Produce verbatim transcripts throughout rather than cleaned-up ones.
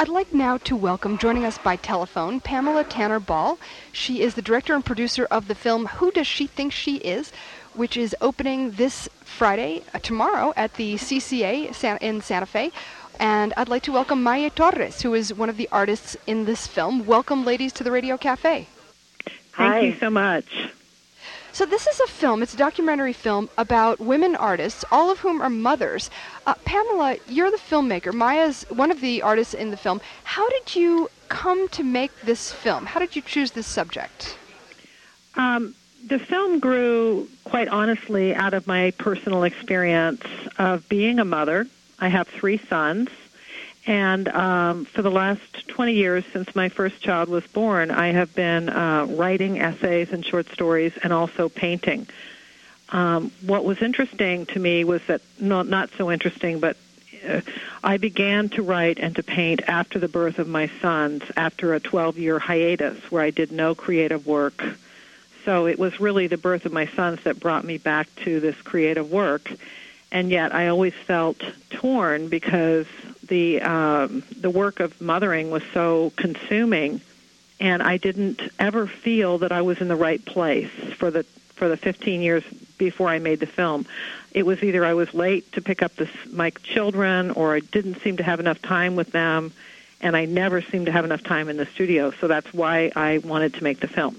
I'd like now to welcome, joining us by telephone, Pamela Tanner Ball. She is the director and producer of the film Who Does She Think She Is?, which is opening this Friday, uh, tomorrow, at the C C A in Santa Fe. And I'd like to welcome Maya Torres, who is one of the artists in this film. Welcome, ladies, to the Radio Cafe. Thank Hi. you so much. So this is a film, it's a documentary film about women artists, all of whom are mothers. Uh, Pamela, you're the filmmaker. Maya's one of the artists in the film. How did you come to make this film? How did you choose this subject? Um, the film grew, quite honestly, out of my personal experience of being a mother. I have three sons. And um, for the last twenty years, since my first child was born, I have been uh, writing essays and short stories and also painting. Um, what was interesting to me was that, no, not so interesting, but uh, I began to write and to paint after the birth of my sons, after a twelve-year hiatus where I did no creative work. So it was really the birth of my sons that brought me back to this creative work. And yet I always felt torn because the um, the work of mothering was so consuming, and I didn't ever feel that I was in the right place for the for the fifteen years before I made the film. It was either I was late to pick up this, my children, or I didn't seem to have enough time with them, and I never seemed to have enough time in the studio. So that's why I wanted to make the film.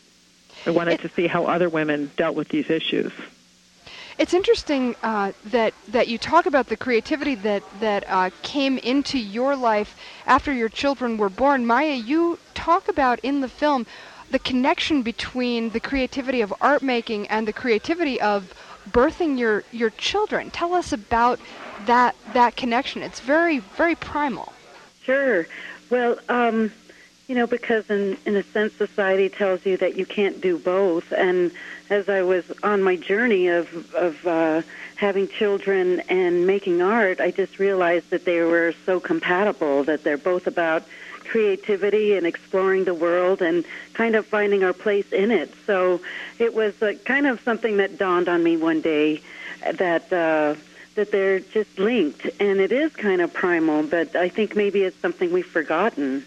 I wanted it, to see how other women dealt with these issues. It's interesting uh, that that you talk about the creativity that that uh, came into your life after your children were born. Maya, you talk about in the film the connection between the creativity of art making and the creativity of birthing your, your children. Tell us about that that connection. It's very, very primal. Sure. Well, um, you know, because in, in a sense society tells you that you can't do both, and as I was on my journey of, of uh, having children and making art, I just realized that they were so compatible, that they're both about creativity and exploring the world and kind of finding our place in it. So it was uh, kind of something that dawned on me one day, that uh, that they're just linked, and it is kind of primal, but I think maybe it's something we've forgotten.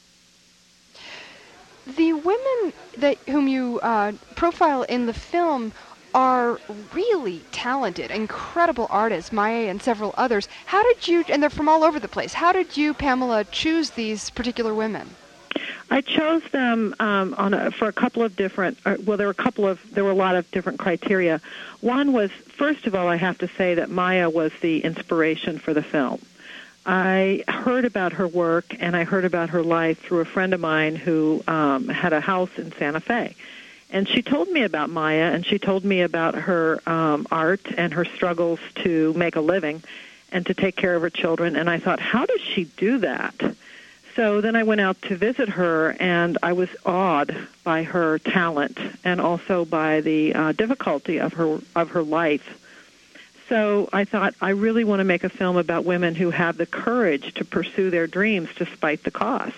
The women that whom you uh, profile in the film are really talented, incredible artists, Maya and several others. How did you, and they're from all over the place, how did you, Pamela, choose these particular women? I chose them um, on a, for a couple of different, uh, well, there were a couple of, there were a lot of different criteria. One was, first of all, I have to say that Maya was the inspiration for the film. I heard about her work and I heard about her life through a friend of mine who um, had a house in Santa Fe. And she told me about Maya, and she told me about her um, art and her struggles to make a living and to take care of her children. And I thought, how does she do that? So then I went out to visit her, and I was awed by her talent and also by the uh, difficulty of her of her life. So I thought, I really want to make a film about women who have the courage to pursue their dreams despite the costs.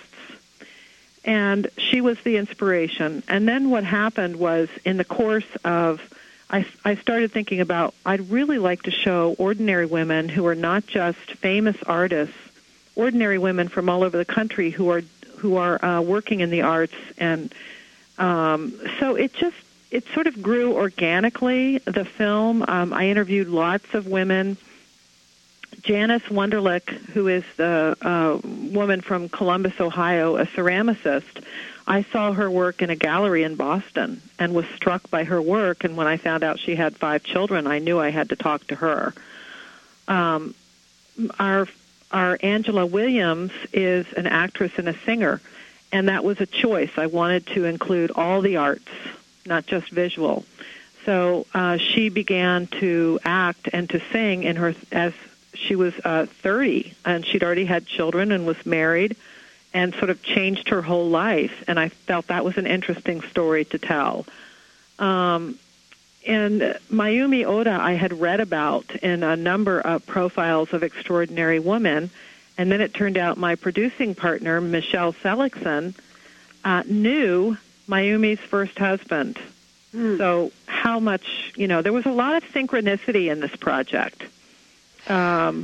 And she was the inspiration. And then what happened was, in the course of, I, I started thinking about, I'd really like to show ordinary women who are not just famous artists, ordinary women from all over the country who are who are uh, working in the arts. And um, so it just, it sort of grew organically, the film. Um, I interviewed lots of women. Janice Wunderlich, who is the uh, woman from Columbus, Ohio, a ceramicist, I saw her work in a gallery in Boston and was struck by her work. And when I found out she had five children, I knew I had to talk to her. Um, our our Angela Williams is an actress and a singer, and that was a choice. I wanted to include all the arts, not just visual. So uh, she began to act and to sing in her as she was uh, thirty, and she'd already had children and was married and sort of changed her whole life. And I felt that was an interesting story to tell. Um, and Mayumi Oda I had read about in a number of profiles of extraordinary women, and then it turned out my producing partner, Michelle Seligson, uh, knew Mayumi's first husband. Mm. So how much, you know, there was a lot of synchronicity in this project. Um,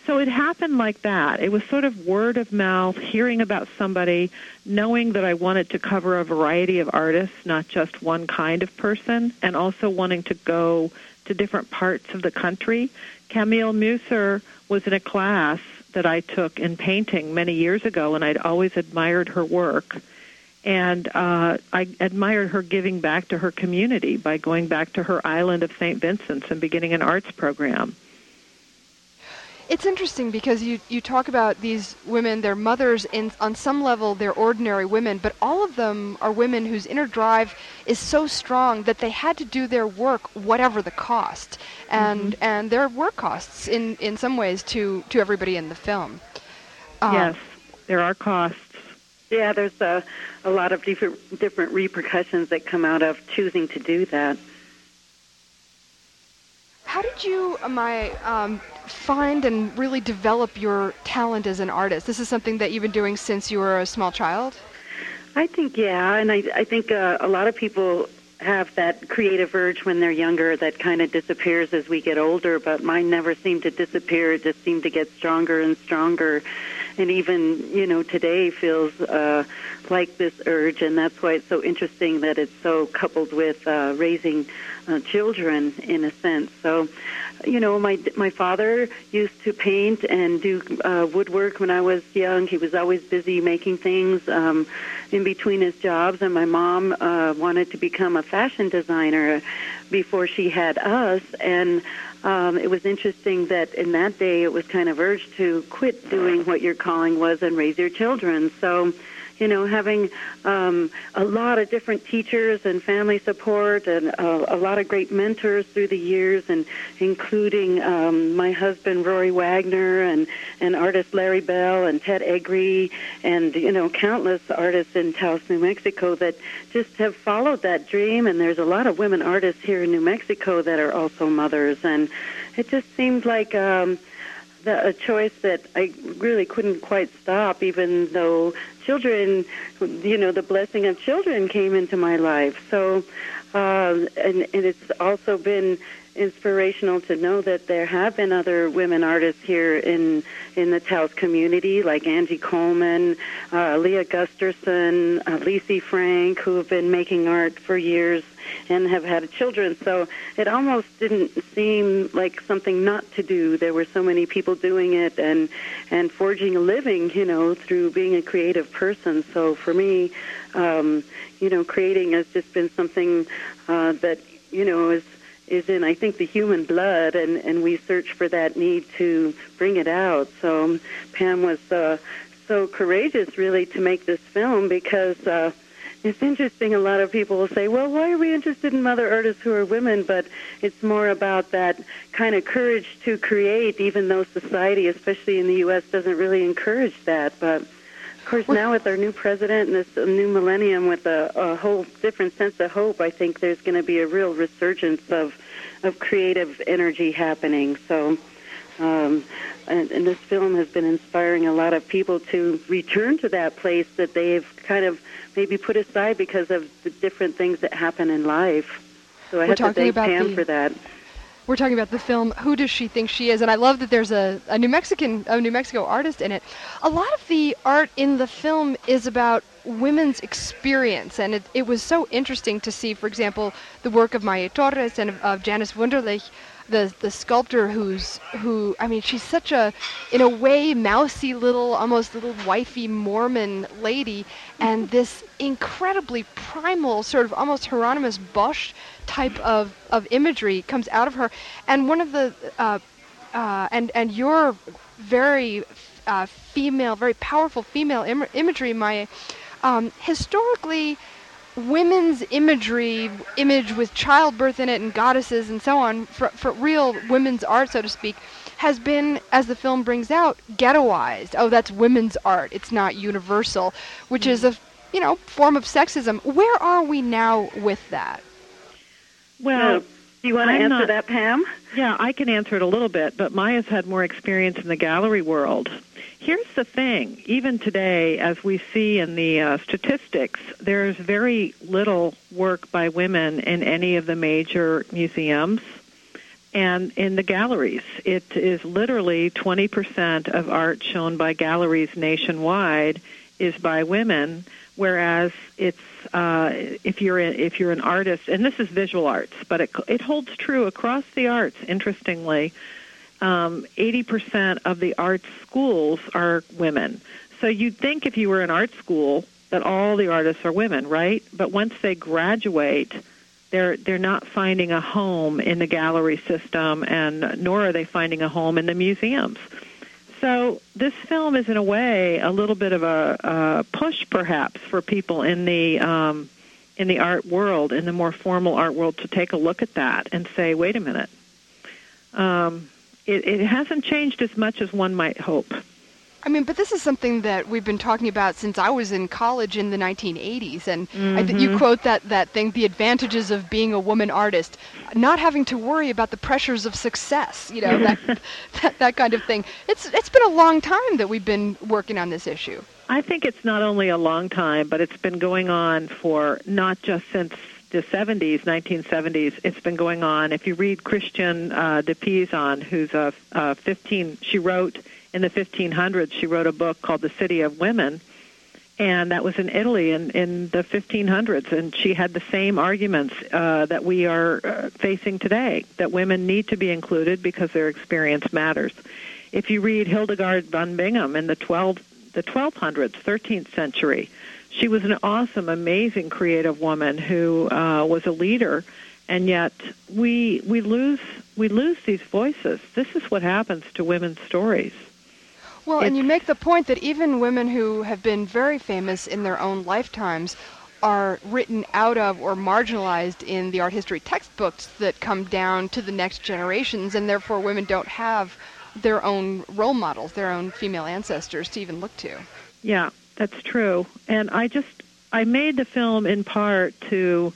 So it happened like that. It was sort of word of mouth, hearing about somebody, knowing that I wanted to cover a variety of artists, not just one kind of person, and also wanting to go to different parts of the country. Camille Musser was in a class that I took in painting many years ago, and I'd always admired her work. And uh, I admired her giving back to her community by going back to her island of Saint Vincent's and beginning an arts program. It's interesting because you, you talk about these women, their mothers, in, on some level they're ordinary women, but all of them are women whose inner drive is so strong that they had to do their work whatever the cost. And mm-hmm. and there were costs in, in some ways to, to everybody in the film. Um, yes, there are costs. Yeah, there's a, a lot of different, different repercussions that come out of choosing to do that. How did you, Amaya, um, find and really develop your talent as an artist? This is something that you've been doing since you were a small child? I think, yeah, and I, I think uh, a lot of people have that creative urge when they're younger that kind of disappears as we get older, but mine never seemed to disappear. It just seemed to get stronger and stronger. And even, you know, today feels uh, like this urge, and that's why it's so interesting that it's so coupled with uh, raising uh, children, in a sense. So, you know, my my father used to paint and do uh, woodwork when I was young. He was always busy making things um, in between his jobs, and my mom uh, wanted to become a fashion designer before she had us, and Um, it was interesting that in that day it was kind of urged to quit doing what your calling was and raise your children. So, you know, having um, a lot of different teachers and family support and uh, a lot of great mentors through the years, and including um, my husband Rory Wagner and, and artist Larry Bell and Ted Egri and, you know, countless artists in Taos, New Mexico that just have followed that dream. And there's a lot of women artists here in New Mexico that are also mothers. And it just seemed like um, the, a choice that I really couldn't quite stop, even though children, you know, the blessing of children came into my life. So, uh, and, and it's also been inspirational to know that there have been other women artists here in in the Taos community, like Angie Coleman, uh, Leah Gusterson, uh, Lacey Frank, who have been making art for years and have had children. So it almost didn't seem like something not to do. There were so many people doing it and and forging a living, you know, through being a creative person. So for me, um, you know, creating has just been something uh, that, you know, is is in, I think, the human blood, and, and we search for that need to bring it out. So um, Pam was uh, so courageous, really, to make this film, because uh, it's interesting, a lot of people will say, well, why are we interested in mother artists who are women? But it's more about that kind of courage to create, even though society, especially in the U S, doesn't really encourage that. But of course, now with our new president and this new millennium with a, a whole different sense of hope, I think there's going to be a real resurgence of, of creative energy happening. So, um, and, and this film has been inspiring a lot of people to return to that place that they've kind of maybe put aside because of the different things that happen in life. So I We're have to thank Pam the- for that. We're talking about the film Who Does She Think She Is? And I love that there's a, a New Mexican, a New Mexico artist in it. A lot of the art in the film is about women's experience, and it, it was so interesting to see, for example, the work of Maya Torres and of, of Janice Wunderlich, the the sculptor who's who I mean she's such a, in a way, mousy little, almost little wifey Mormon lady, and this incredibly primal, sort of almost Hieronymus Bosch type of, of imagery comes out of her. And one of the uh, uh, and and your very uh, female, very powerful female Im- imagery, Maya, um, historically, women's imagery, image with childbirth in it and goddesses and so on, for, for real women's art, so to speak, has been, as the film brings out, ghettoized. Oh, that's women's art. It's not universal, which mm. is a, you know, form of sexism. Where are we now with that? Well, so, do you want to I'm answer not, that, Pam? Yeah, I can answer it a little bit, but Maya's had more experience in the gallery world. Here's the thing. Even today, as we see in the uh, statistics, there's very little work by women in any of the major museums. and in the galleries. It is literally twenty percent of art shown by galleries nationwide is by women, whereas it's uh, if you're a, if you're an artist, and this is visual arts, but it, it holds true across the arts. Interestingly, um, eighty percent of the arts schools are women. So you'd think if you were an art school that all the artists are women, right? But once they graduate, they're they're not finding a home in the gallery system, and nor are they finding a home in the museums. So this film is, in a way, a little bit of a, a push, perhaps, for people in the um, in the art world, in the more formal art world, to take a look at that and say, wait a minute, um, it, it hasn't changed as much as one might hope. I mean, but this is something that we've been talking about since I was in college in the nineteen eighties, and mm-hmm. I th- you quote that, that thing, the advantages of being a woman artist, not having to worry about the pressures of success, you know, that, that that kind of thing. It's It's been a long time that we've been working on this issue. I think it's not only a long time, but it's been going on for not just since the seventies, nineteen seventies. It's been going on. If you read Christian uh, de Pizan, who's a, a fifteen, she wrote... in the fifteen hundreds, she wrote a book called The City of Women, and that was in Italy in, in the fifteen hundreds, and she had the same arguments uh, that we are uh, facing today, that women need to be included because their experience matters. If you read Hildegard von Bingen in the twelve, the twelve hundreds, thirteenth century, she was an awesome, amazing, creative woman who uh, was a leader, and yet we we lose we lose these voices. This is what happens to women's stories. Well, and you make the point that even women who have been very famous in their own lifetimes are written out of or marginalized in the art history textbooks that come down to the next generations, and therefore women don't have their own role models, their own female ancestors to even look to. Yeah, that's true. And I just, I made the film in part to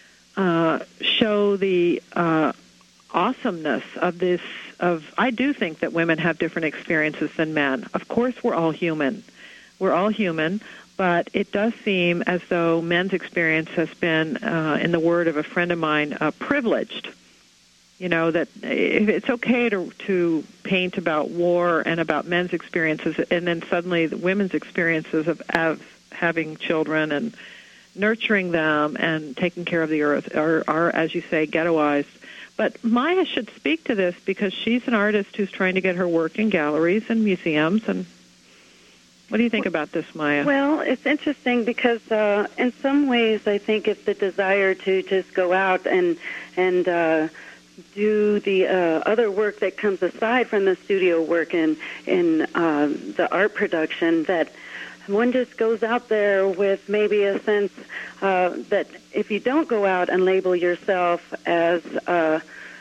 uh, show the uh, awesomeness of this Of, I do think that women have different experiences than men. Of course, we're all human. We're all human, but it does seem as though men's experience has been, uh, in the word of a friend of mine, uh, privileged. You know, that it's okay to to paint about war and about men's experiences, and then suddenly the women's experiences of, of having children and nurturing them and taking care of the earth are, are, as you say, ghettoized. But Maya should speak to this because she's an artist who's trying to get her work in galleries and museums. And what do you think about this, Maya? Well, it's interesting because uh, in some ways I think it's the desire to just go out and and uh, do the uh, other work that comes aside from the studio work and in uh, the art production that one just goes out there with maybe a sense uh, that if you don't go out and label yourself as a,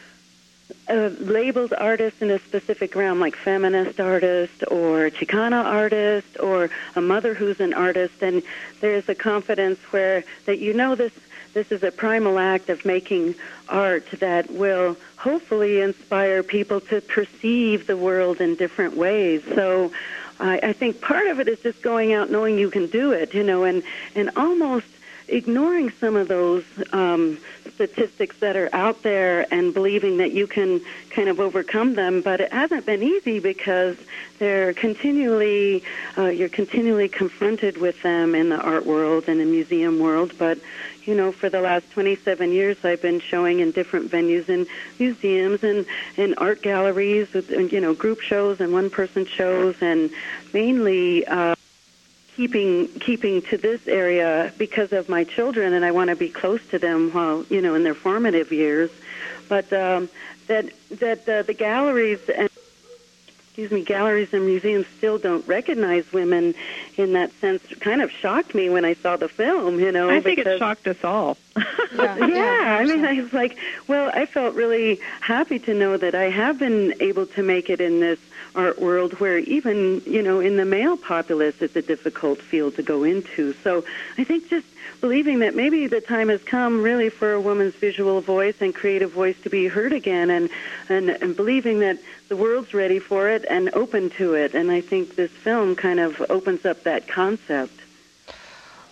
a labeled artist in a specific realm, like feminist artist or Chicana artist or a mother who's an artist, and there's a confidence where that you know this this is a primal act of making art that will hopefully inspire people to perceive the world in different ways. So I, I think part of it is just going out knowing you can do it, you know, and, and almost ignoring some of those um, statistics that are out there and believing that you can kind of overcome them. But it hasn't been easy because they're continually, uh, you're continually confronted with them in the art world and the museum world. But you know, for the last twenty-seven years, I've been showing in different venues in museums and in art galleries with, you know, group shows and one-person shows, and mainly uh, keeping keeping to this area because of my children, and I want to be close to them while, you know, in their formative years. But um, that that uh, the galleries and excuse me, galleries and museums still don't recognize women in that sense kind of shocked me when I saw the film, you know. I think because, it shocked us all. yeah, yeah, yeah, I mean, I was like, well, I felt really happy to know that I have been able to make it in this art world where even, you know, in the male populace it's a difficult field to go into. So I think just believing that maybe the time has come really for a woman's visual voice and creative voice to be heard again, and, and, and believing that the world's ready for it and open to it. And I think this film kind of opens up that concept.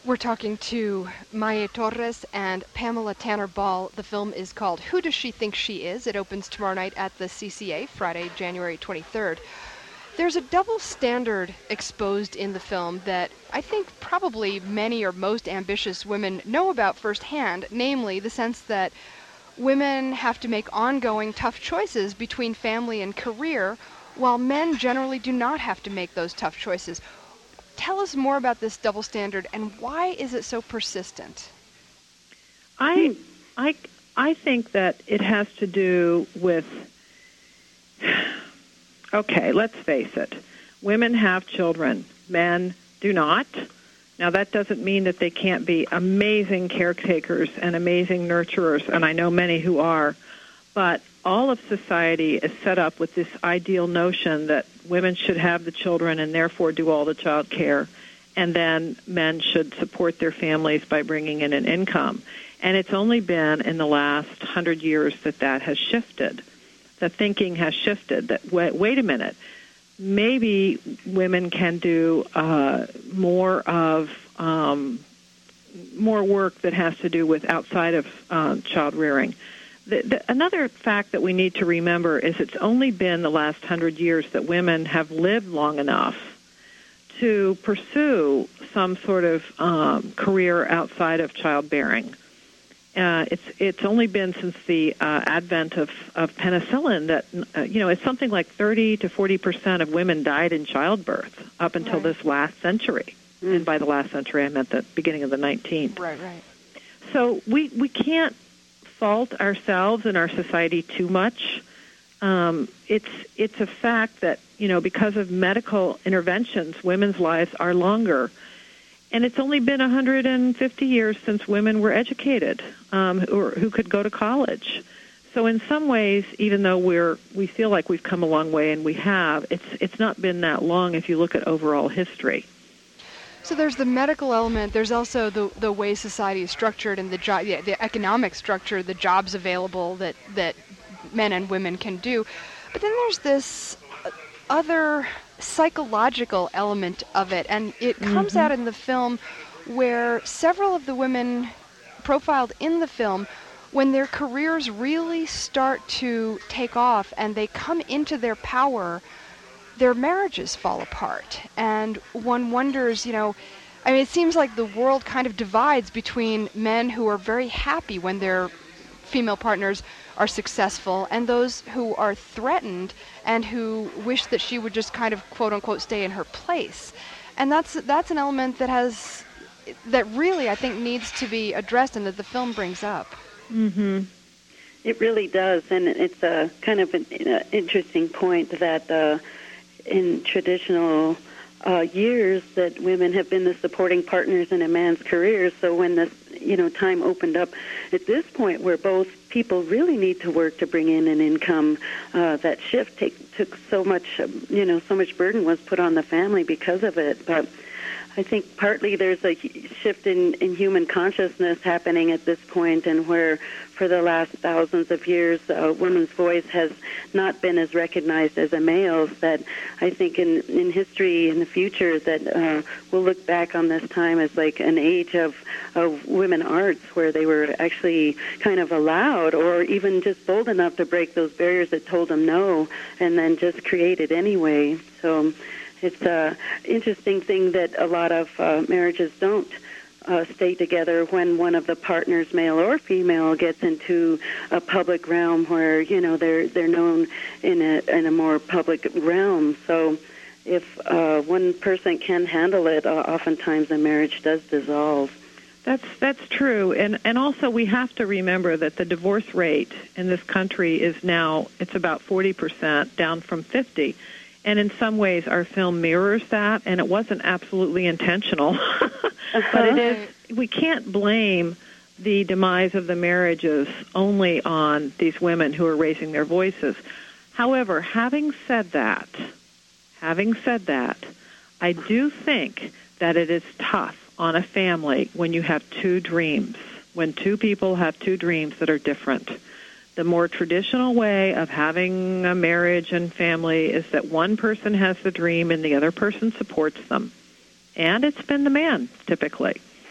We're talking to Maya Torres and Pamela Tanner Ball. The film is called Who Does She Think She Is? It opens tomorrow night at the C C A, Friday, January twenty-third. There's a double standard exposed in the film that I think probably many or most ambitious women know about firsthand, namely the sense that women have to make ongoing tough choices between family and career, while men generally do not have to make those tough choices. Tell us more about this double standard, and why is it so persistent? I, I, I think that it has to do with, okay, let's face it, women have children, men do not. Now, that doesn't mean that they can't be amazing caretakers and amazing nurturers, and I know many who are, but all of society is set up with this ideal notion that women should have the children and therefore do all the child care, and then men should support their families by bringing in an income. And it's only been in the last hundred years that that has shifted. The thinking has shifted that, wait, wait a minute, maybe women can do uh, more of um, more work that has to do with outside of uh, child rearing. The, the, another fact that we need to remember is it's only been the last hundred years that women have lived long enough to pursue some sort of um, career outside of childbearing. Uh, it's it's only been since the uh, advent of, of penicillin that, uh, you know, it's something like thirty to forty percent of women died in childbirth up until right. this last century. Mm. And by the last century, I meant the beginning of the nineteenth. Right, right. So we, we can't fault ourselves and our society too much. Um, it's it's a fact that, you know, because of medical interventions, women's lives are longer. And it's only been one hundred fifty years since women were educated, um, or who could go to college. So in some ways, even though we're we feel like we've come a long way, and we have, it's it's not been that long if you look at overall history. So there's the medical element. There's also the the way society is structured and the job, the, the economic structure, the jobs available that that men and women can do. But then there's this other psychological element of it, and it comes mm-hmm. out in the film where several of the women profiled in the film, when their careers really start to take off and they come into their power, their marriages fall apart. And one wonders, you know, I mean, it seems like the world kind of divides between men who are very happy when their female partners are successful and those who are threatened and who wish that she would just kind of quote unquote stay in her place. And that's that's an element that has that really I think needs to be addressed and that the film brings up. Mhm. It really does, and it's a kind of an uh, interesting point that uh, in traditional uh, years that women have been the supporting partners in a man's career. So when this, you know, time opened up at this point where both people really need to work to bring in an income, uh, that shift take, took so much, um, you know, so much burden was put on the family because of it. But I think partly there's a shift in, in human consciousness happening at this point, and where for the last thousands of years a woman's voice has not been as recognized as a male's, that I think in, in history in the future that uh, we'll look back on this time as like an age of, of women arts where they were actually kind of allowed or even just bold enough to break those barriers that told them no and then just create it anyway. So it's an interesting thing that a lot of uh, marriages don't uh, stay together when one of the partners, male or female, gets into a public realm where, you know, they're they're known in a in a more public realm. So if uh, one person can handle it, uh, oftentimes the marriage does dissolve. That's that's true, and and also we have to remember that the divorce rate in this country is now it's about forty percent, down from fifty. And in some ways, our film mirrors that, and it wasn't absolutely intentional. But it is. We can't blame the demise of the marriages only on these women who are raising their voices. However, having said that, having said that, I do think that it is tough on a family when you have two dreams, when two people have two dreams that are different. The more traditional way of having a marriage and family is that one person has the dream and the other person supports them. And it's been the man, typically.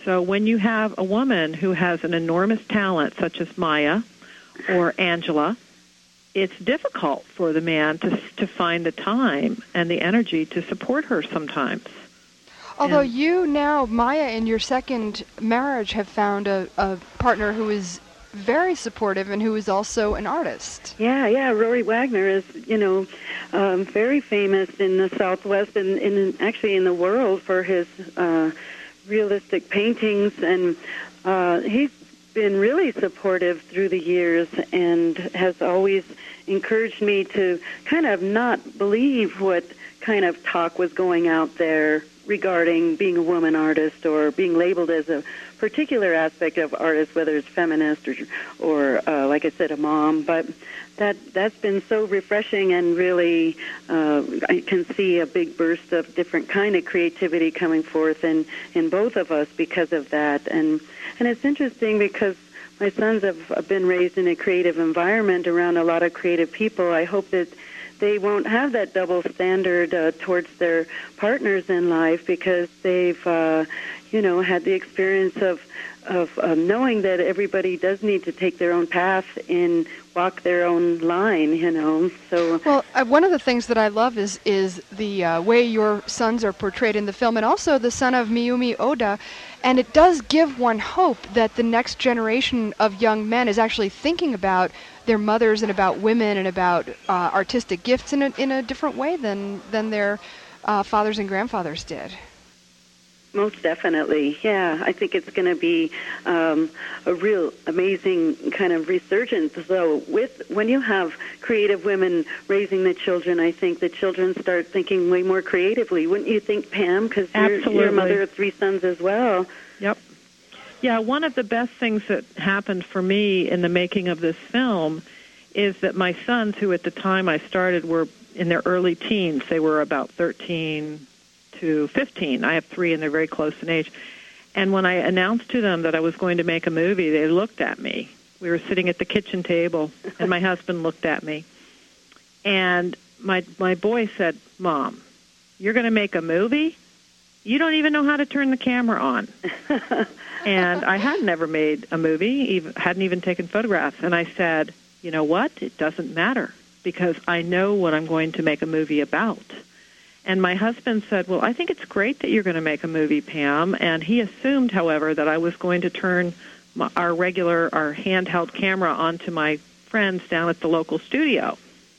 So when you have a woman who has an enormous talent, such as Maya or Angela, it's difficult for the man to to find the time and the energy to support her sometimes. Although and, you now, Maya, in your second marriage, have found a, a partner who is very supportive and who is also an artist. Yeah, yeah. Rory Wagner is, you know, um, very famous in the Southwest and in, actually in the world for his uh, realistic paintings, and uh, he's been really supportive through the years and has always encouraged me to kind of not believe what kind of talk was going out there regarding being a woman artist or being labeled as a particular aspect of artist, whether it's feminist or, or uh, like I said, a mom. But that that's been so refreshing, and really uh, I can see a big burst of different kind of creativity coming forth in, in both of us because of that. And and it's interesting because my sons have been raised in a creative environment around a lot of creative people. I hope that they won't have that double standard uh, towards their partners in life, because they've, uh, you know, had the experience of of um, knowing that everybody does need to take their own path and walk their own line, you know. So well, uh, one of the things that I love is is the uh, way your sons are portrayed in the film, and also the son of Miyumi Oda. And it does give one hope that the next generation of young men is actually thinking about their mothers and about women and about uh, artistic gifts in a, in a different way than, than their uh, fathers and grandfathers did. Most definitely, yeah. I think it's going to be um, a real amazing kind of resurgence. So with when you have creative women raising the children, I think the children start thinking way more creatively. Wouldn't you think, Pam? Because you're, you're a mother of three sons as well. Yep. Yeah, one of the best things that happened for me in the making of this film is that my sons, who at the time I started were in their early teens, they were about thirteen to fifteen. I have three, and they're very close in age. And when I announced to them that I was going to make a movie, they looked at me. We were sitting at the kitchen table, and my husband looked at me. And my my boy said, "Mom, you're going to make a movie? You don't even know how to turn the camera on." And I had never made a movie, even, hadn't even taken photographs. And I said, "You know what? It doesn't matter, because I know what I'm going to make a movie about." And my husband said, "Well, I think it's great that you're going to make a movie, Pam." And he assumed, however, that I was going to turn my, our regular, our handheld camera onto my friends down at the local studio.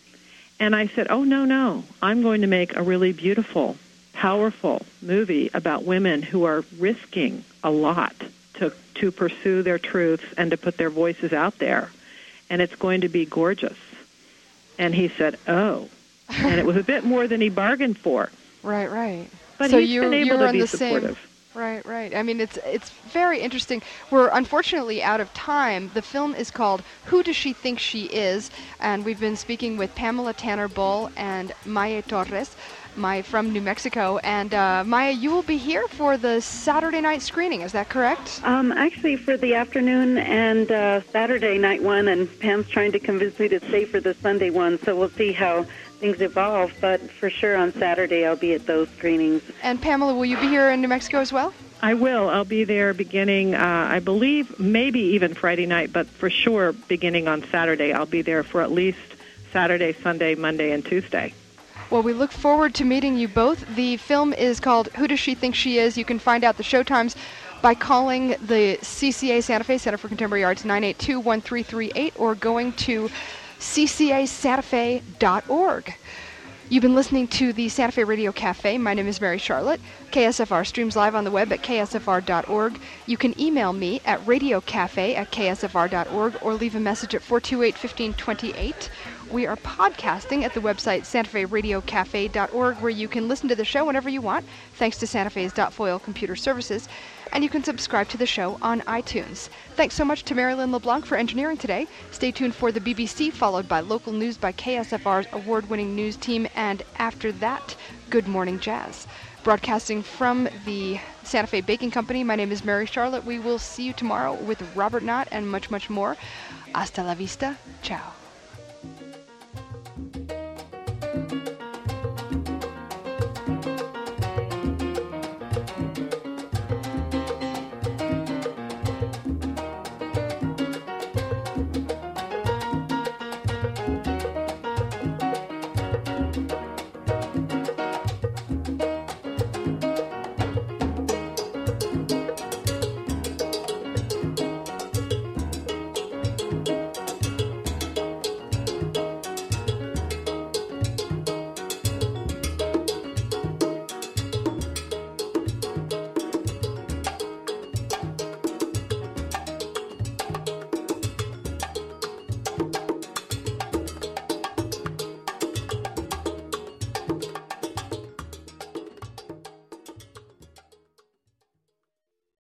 And I said, "Oh, no, no. I'm going to make a really beautiful, powerful movie about women who are risking a lot to to pursue their truths and to put their voices out there. And it's going to be gorgeous." And he said, "Oh." And it was a bit more than he bargained for. Right, right. But so he's you, been able you're to be the supportive. Same. Right, right. I mean, it's it's very interesting. We're unfortunately out of time. The film is called Who Does She Think She Is? And we've been speaking with Pamela Tanner Bull and Maya Torres, Maya from New Mexico. And uh, Maya, you will be here for the Saturday night screening. Is that correct? Um, actually, for the afternoon and uh, Saturday night one, and Pam's trying to convince me to stay for the Sunday one, so we'll see how things evolve, but for sure on Saturday I'll be at those screenings. And Pamela, will you be here in New Mexico as well? I will. I'll be there beginning, uh, I believe, maybe even Friday night, but for sure beginning on Saturday. I'll be there for at least Saturday, Sunday, Monday, and Tuesday. Well, we look forward to meeting you both. The film is called Who Does She Think She Is? You can find out the showtimes by calling the C C A Santa Fe Center for Contemporary Arts nine eight two, one three three eight or going to c c a santa fe dot org. You've been listening to the Santa Fe Radio Cafe. My name is Mary Charlotte. K S F R streams live on the web at k s f r dot org. You can email me at radiocafe at k s f r dot org or leave a message at four two eight, one five two eight. We are podcasting at the website santa fe radio cafe dot org, where you can listen to the show whenever you want, thanks to Santa Fe's .foil computer services. And you can subscribe to the show on iTunes. Thanks so much to Marilyn LeBlanc for engineering today. Stay tuned for the B B C, followed by local news by K S F R's award-winning news team, and after that, Good Morning Jazz. Broadcasting from the Santa Fe Baking Company, my name is Mary Charlotte. We will see you tomorrow with Robert Knott and much, much more. Hasta la vista. Ciao.